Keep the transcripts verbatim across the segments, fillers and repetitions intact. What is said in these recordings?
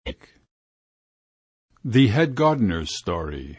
The Head Gardener's Story.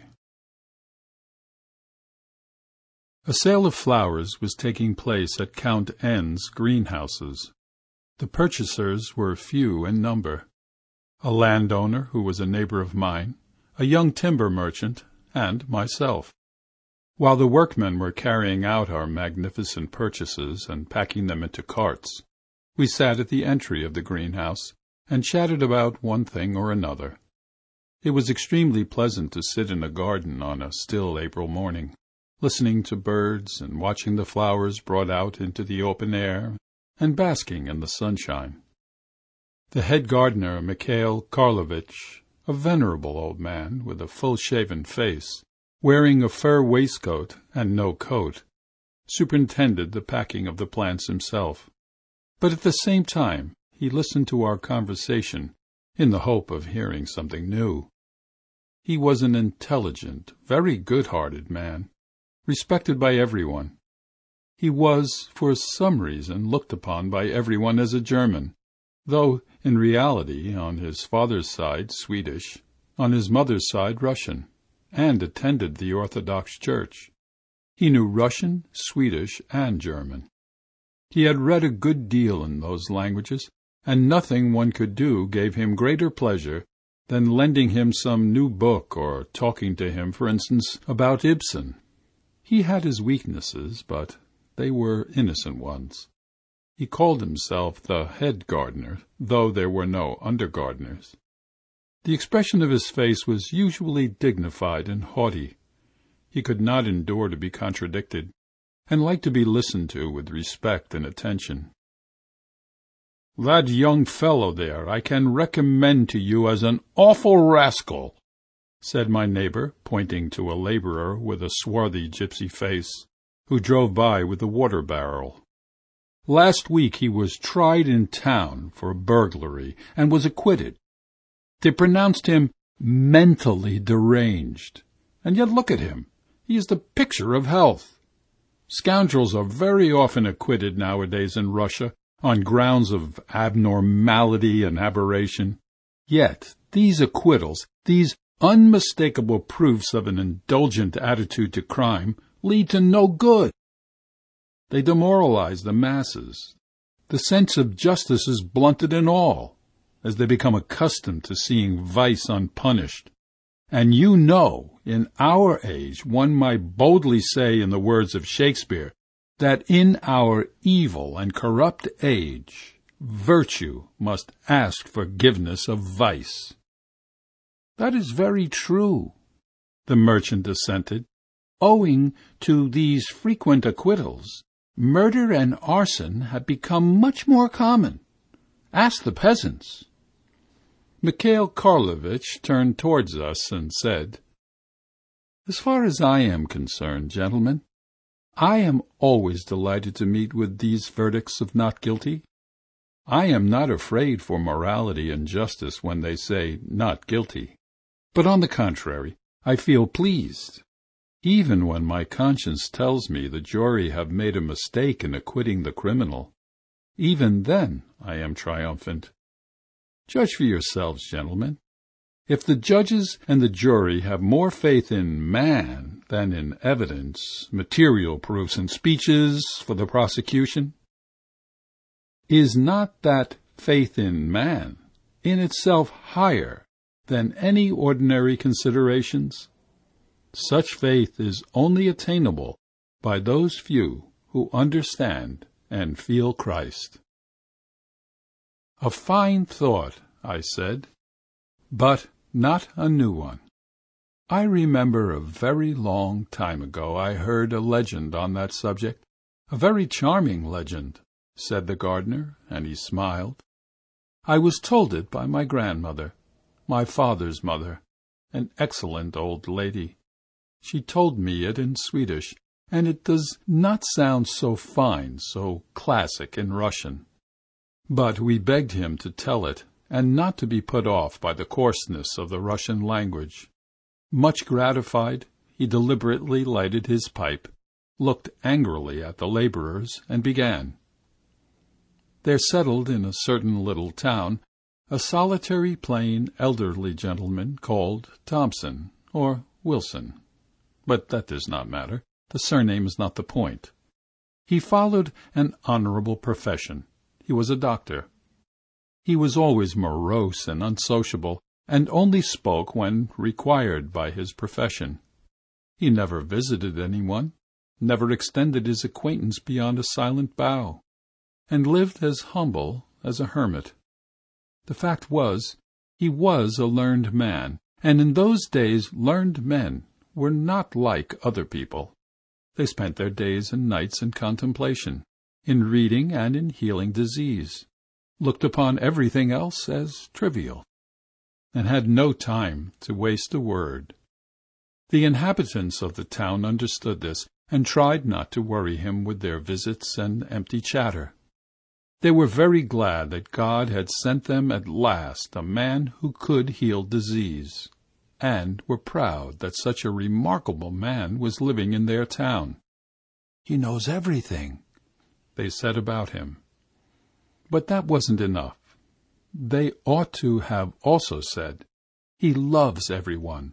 A sale of flowers was taking place at Count N.'s greenhouses. The purchasers were few in number. A landowner who was a neighbor of mine, a young timber merchant, and myself. While the workmen were carrying out our magnificent purchases and packing them into carts, we sat at the entry of the greenhouse and chatted about one thing or another. It was extremely pleasant to sit in a garden on a still April morning, listening to birds and watching the flowers brought out into the open air and basking in the sunshine. The head gardener, Mikhail Karlovitch, a venerable old man with a full-shaven face, wearing a fur waistcoat and no coat, superintended the packing of the plants himself, but at the same time he listened to our conversation in the hope of hearing something new. He was an intelligent, very good-hearted man, respected by everyone. He was, for some reason, looked upon by everyone as a German, though in reality on his father's side Swedish, on his mother's side Russian, and attended the Orthodox Church. He knew Russian, Swedish, and German. He had read a good deal in those languages, and nothing one could do gave him greater pleasure than lending him some new book or talking to him, for instance, about Ibsen. He had his weaknesses, but they were innocent ones. He called himself the head gardener, though there were no under gardeners. The expression of his face was usually dignified and haughty. He could not endure to be contradicted, and liked to be listened to with respect and attention. "That young fellow there I can recommend to you as an awful rascal," said my neighbor, pointing to a laborer with a swarthy gypsy face, who drove by with a water barrel. "Last week he was tried in town for burglary and was acquitted. They pronounced him mentally deranged, and yet look at him. He is the picture of health. Scoundrels are very often acquitted nowadays in Russia on grounds of abnormality and aberration. Yet these acquittals, these unmistakable proofs of an indulgent attitude to crime, lead to no good. They demoralize the masses. The sense of justice is blunted in all, as they become accustomed to seeing vice unpunished. And you know, in our age, one might boldly say in the words of Shakespeare, that in our evil and corrupt age, virtue must ask forgiveness of vice." "That is very true," the merchant assented. "Owing to these frequent acquittals, murder and arson have become much more common. Ask the peasants." Mikhail Karlovitch turned towards us and said, "As far as I am concerned, gentlemen, I am always delighted to meet with these verdicts of not guilty. I am not afraid for morality and justice when they say not guilty, but on the contrary, I feel pleased. Even when my conscience tells me the jury have made a mistake in acquitting the criminal, even then I am triumphant. Judge for yourselves, gentlemen. If the judges and the jury have more faith in man than in evidence, material proofs, and speeches for the prosecution, is not that faith in man in itself higher than any ordinary considerations? Such faith is only attainable by those few who understand and feel Christ." "A fine thought," I said, "but not a new one. I remember a very long time ago I heard a legend on that subject, a very charming legend," said the gardener, and he smiled. "I was told it by my grandmother, my father's mother, an excellent old lady. She told me it in Swedish, and it does not sound so fine, so classic in Russian. But we begged him to tell it, and not to be put off by the coarseness of the Russian language. Much gratified, he deliberately lighted his pipe, looked angrily at the laborers, and began. There settled in a certain little town a solitary, plain, elderly gentleman called Thompson, or Wilson. But that does not matter. The surname is not the point. He followed an honorable profession. He was a doctor. He was always morose and unsociable, and only spoke when required by his profession. He never visited anyone, never extended his acquaintance beyond a silent bow, and lived as humble as a hermit. The fact was, he was a learned man, and in those days learned men were not like other people. They spent their days and nights in contemplation, in reading and in healing disease, looked upon everything else as trivial, and had no time to waste a word. The inhabitants of the town understood this, and tried not to worry him with their visits and empty chatter. They were very glad that God had sent them at last a man who could heal disease, and were proud that such a remarkable man was living in their town. "He knows everything," they said about him. But that wasn't enough. They ought to have also said, "He loves everyone."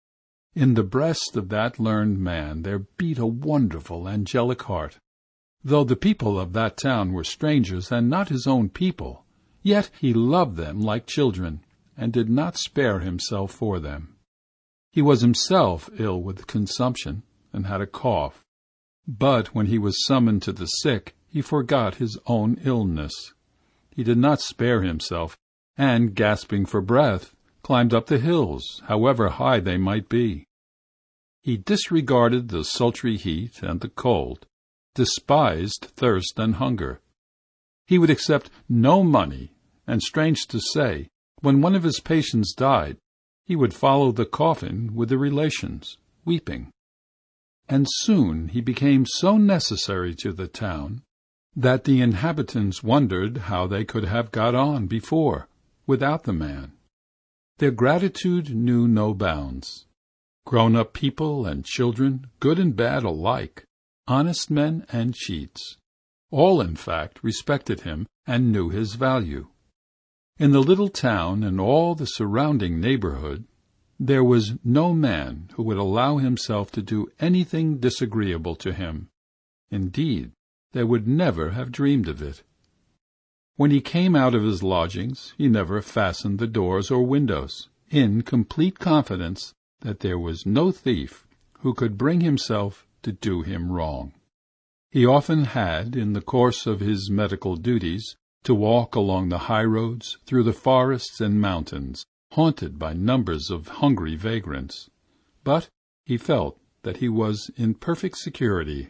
In the breast of that learned man there beat a wonderful, angelic heart. Though the people of that town were strangers and not his own people, yet he loved them like children, and did not spare himself for them. He was himself ill with consumption, and had a cough. But when he was summoned to the sick, he forgot his own illness. He did not spare himself, and, gasping for breath, climbed up the hills, however high they might be. He disregarded the sultry heat and the cold, despised thirst and hunger. He would accept no money, and, strange to say, when one of his patients died, he would follow the coffin with the relations, weeping. And soon he became so necessary to the town that the inhabitants wondered how they could have got on before, without the man. Their gratitude knew no bounds. Grown-up people and children, good and bad alike, honest men and cheats, all in fact respected him and knew his value. In the little town and all the surrounding neighborhood, there was no man who would allow himself to do anything disagreeable to him. Indeed, they would never have dreamed of it. When he came out of his lodgings, he never fastened the doors or windows, in complete confidence that there was no thief who could bring himself to do him wrong. He often had, in the course of his medical duties, to walk along the highroads, through the forests and mountains, haunted by numbers of hungry vagrants. But he felt that he was in perfect security.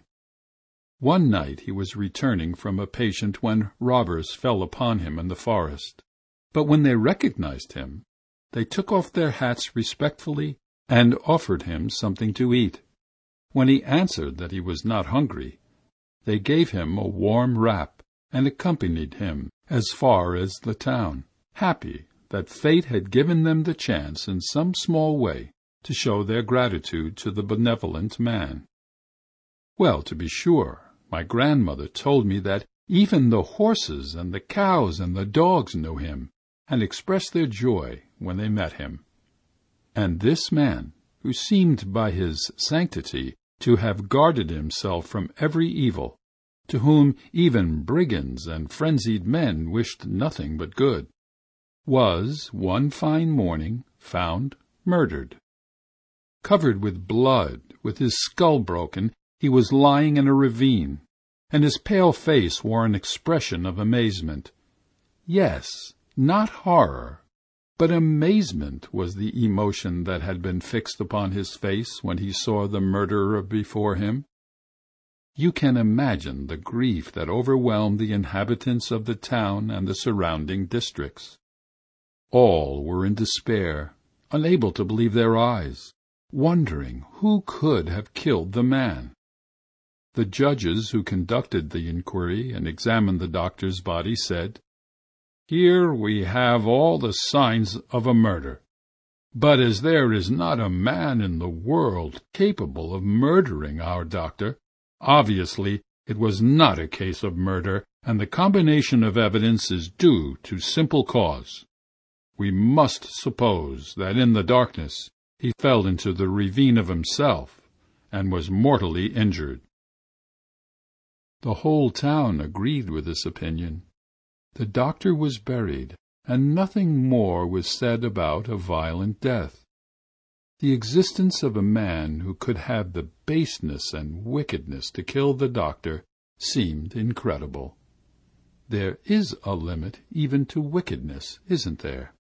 One night he was returning from a patient when robbers fell upon him in the forest. But when they recognized him, they took off their hats respectfully and offered him something to eat. When he answered that he was not hungry, they gave him a warm wrap and accompanied him as far as the town, happy that fate had given them the chance in some small way to show their gratitude to the benevolent man. Well, to be sure, my grandmother told me that even the horses and the cows and the dogs knew him, and expressed their joy when they met him. And this man, who seemed by his sanctity to have guarded himself from every evil, to whom even brigands and frenzied men wished nothing but good, was, one fine morning, found murdered. Covered with blood, with his skull broken, he was lying in a ravine, and his pale face wore an expression of amazement. Yes, not horror, but amazement was the emotion that had been fixed upon his face when he saw the murderer before him. You can imagine the grief that overwhelmed the inhabitants of the town and the surrounding districts. All were in despair, unable to believe their eyes, wondering who could have killed the man. The judges who conducted the inquiry and examined the doctor's body said, "Here we have all the signs of a murder. But as there is not a man in the world capable of murdering our doctor, obviously it was not a case of murder, and the combination of evidence is due to simple cause. We must suppose that in the darkness he fell into the ravine of himself and was mortally injured." The whole town agreed with this opinion. The doctor was buried, and nothing more was said about a violent death. The existence of a man who could have the baseness and wickedness to kill the doctor seemed incredible. There is a limit even to wickedness, isn't there?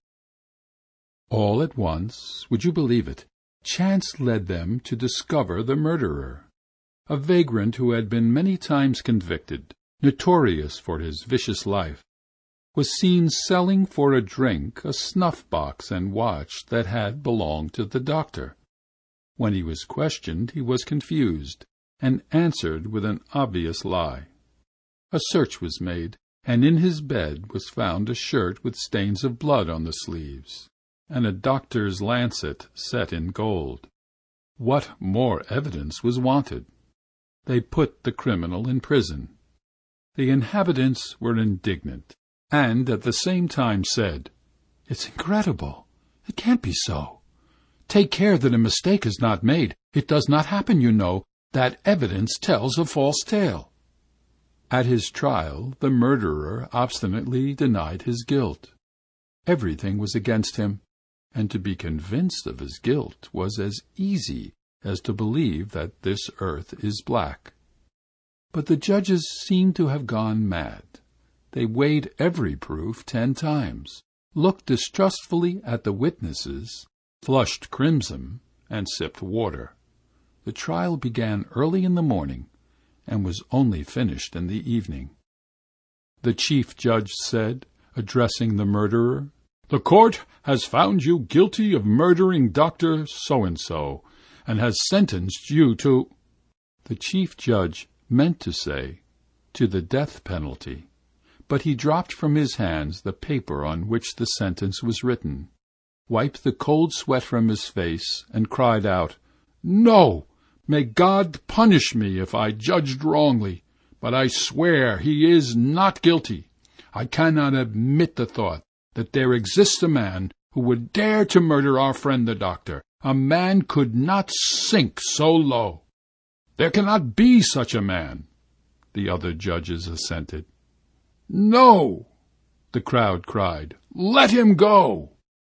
All at once, would you believe it, chance led them to discover the murderer. A vagrant who had been many times convicted, notorious for his vicious life, was seen selling for a drink a snuff-box and watch that had belonged to the doctor. When he was questioned, he was confused, and answered with an obvious lie. A search was made, and in his bed was found a shirt with stains of blood on the sleeves, and a doctor's lancet set in gold. What more evidence was wanted? They put the criminal in prison. The inhabitants were indignant, and at the same time said, "It's incredible. It can't be so. Take care that a mistake is not made. It does not happen, you know. That evidence tells a false tale." At his trial, the murderer obstinately denied his guilt. Everything was against him, and to be convinced of his guilt was as easy as to believe that this earth is black. But the judges seemed to have gone mad. They weighed every proof ten times, looked distrustfully at the witnesses, flushed crimson, and sipped water. The trial began early in the morning and was only finished in the evening. The chief judge said, addressing the murderer, "The court has found you guilty of murdering Doctor So-and-so, and has sentenced you to—" The chief judge meant to say, "to the death penalty," but he dropped from his hands the paper on which the sentence was written, wiped the cold sweat from his face, and cried out, "No! May God punish me if I judged wrongly, but I swear he is not guilty. I cannot admit the thought that there exists a man who would dare to murder our friend the doctor. A man could not sink so low. There cannot be such a man." The other judges assented. "No!" the crowd cried. "Let him go!"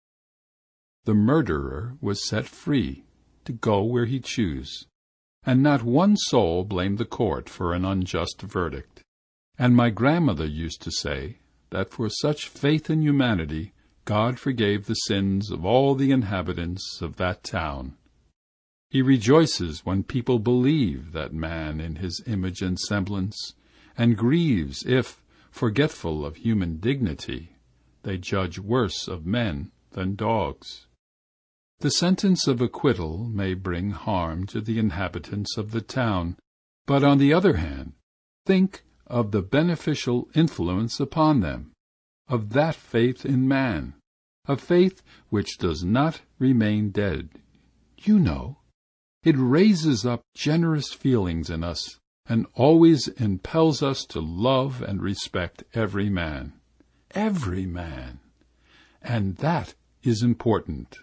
The murderer was set free to go where he chose, and not one soul blamed the court for an unjust verdict. And my grandmother used to say that for such faith in humanity God forgave the sins of all the inhabitants of that town. He rejoices when people believe that man in his image and semblance, and grieves if, forgetful of human dignity, they judge worse of men than dogs. The sentence of acquittal may bring harm to the inhabitants of the town, but on the other hand, think of the beneficial influence upon them of that faith in man, a faith which does not remain dead. You know, it raises up generous feelings in us, and always impels us to love and respect every man. Every man. And that is important.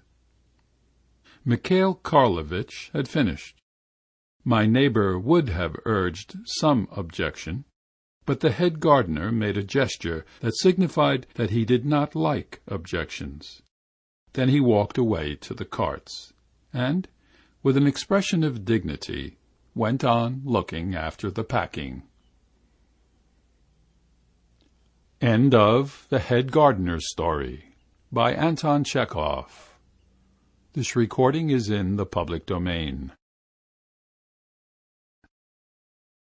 Mikhail Karlovitch had finished. My neighbor would have urged some objection, but the head gardener made a gesture that signified that he did not like objections. Then he walked away to the carts, and, with an expression of dignity, went on looking after the packing. End of The Head Gardener's Story by Anton Chekhov. This recording is in the public domain.